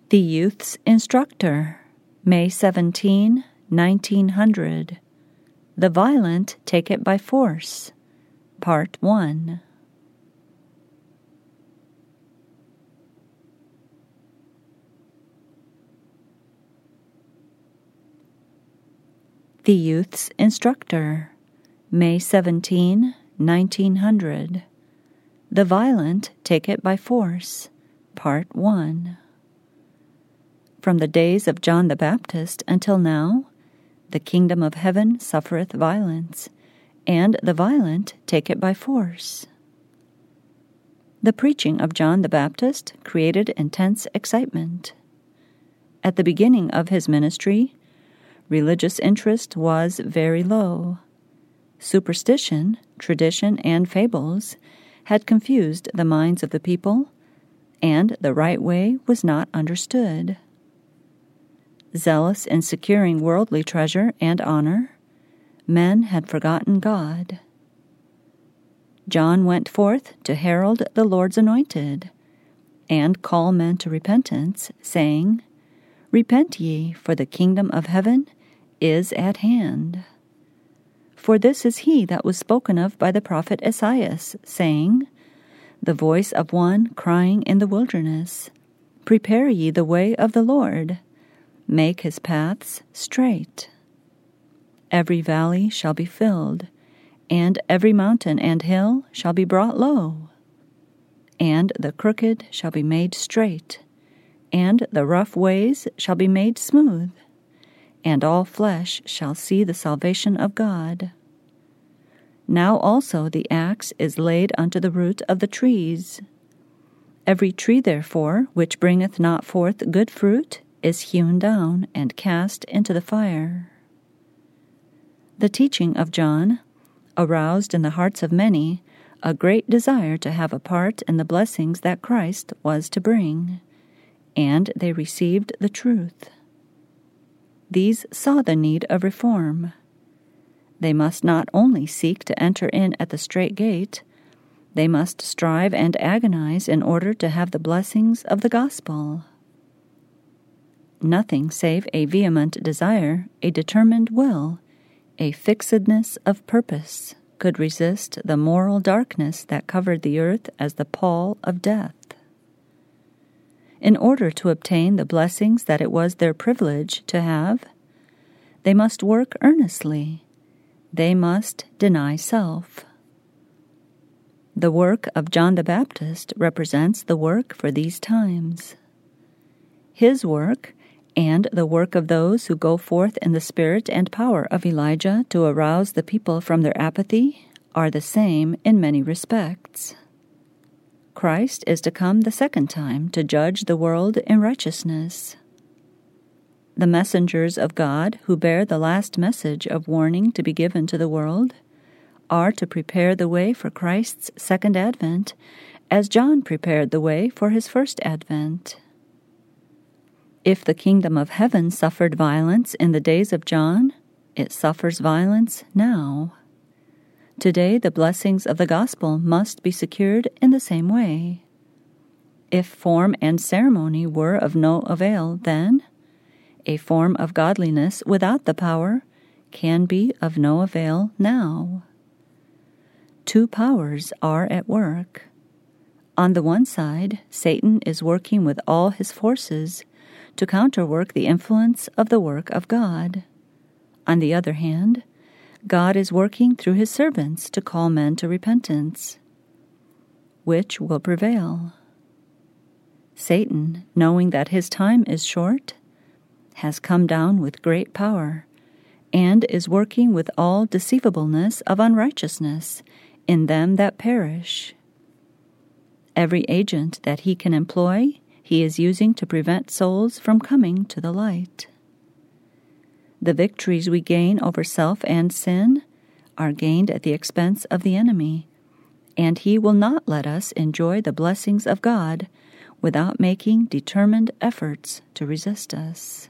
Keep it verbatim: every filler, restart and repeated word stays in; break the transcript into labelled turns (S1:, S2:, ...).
S1: The Youth's Instructor, May seventeenth, nineteen hundred. The Violent Take It by Force, Part one. The Youth's Instructor, May seventeenth, nineteen hundred. The Violent Take It by Force, Part one. From the days of John the Baptist until now, the kingdom of heaven suffereth violence, and the violent take it by force. The preaching of John the Baptist created intense excitement. At the beginning of his ministry, religious interest was very low. Superstition, tradition, and fables had confused the minds of the people, and the right way was not understood. Zealous in securing worldly treasure and honor, men had forgotten God. John went forth to herald the Lord's anointed, and call men to repentance, saying, Repent ye, for the kingdom of heaven is at hand. For this is he that was spoken of by the prophet Esaias, saying, The voice of one crying in the wilderness, Prepare ye the way of the Lord, make his paths straight. Every valley shall be filled, and every mountain and hill shall be brought low. And the crooked shall be made straight, and the rough ways shall be made smooth, and all flesh shall see the salvation of God. Now also the axe is laid unto the root of the trees. Every tree therefore which bringeth not forth good fruit is hewn down and cast into the fire. The teaching of John aroused in the hearts of many a great desire to have a part in the blessings that Christ was to bring, and they received the truth. These saw the need of reform. They must not only seek to enter in at the strait gate, they must strive and agonize in order to have the blessings of the gospel. Nothing save a vehement desire, a determined will, a fixedness of purpose could resist the moral darkness that covered the earth as the pall of death. In order to obtain the blessings that it was their privilege to have, they must work earnestly. They must deny self. The work of John the Baptist represents the work for these times. His work, and the work of those who go forth in the spirit and power of Elijah to arouse the people from their apathy, are the same in many respects. Christ is to come the second time to judge the world in righteousness. The messengers of God who bear the last message of warning to be given to the world are to prepare the way for Christ's second advent, as John prepared the way for his first advent. If the kingdom of heaven suffered violence in the days of John, it suffers violence now. Today the blessings of the gospel must be secured in the same way. If form and ceremony were of no avail then, a form of godliness without the power can be of no avail now. Two powers are at work. On the one side, Satan is working with all his forces to counterwork the influence of the work of God. On the other hand, God is working through his servants to call men to repentance. Which will prevail? Satan, knowing that his time is short, has come down with great power, and is working with all deceivableness of unrighteousness in them that perish. Every agent that he can employ, he is using to prevent souls from coming to the light. The victories we gain over self and sin are gained at the expense of the enemy, and he will not let us enjoy the blessings of God without making determined efforts to resist us.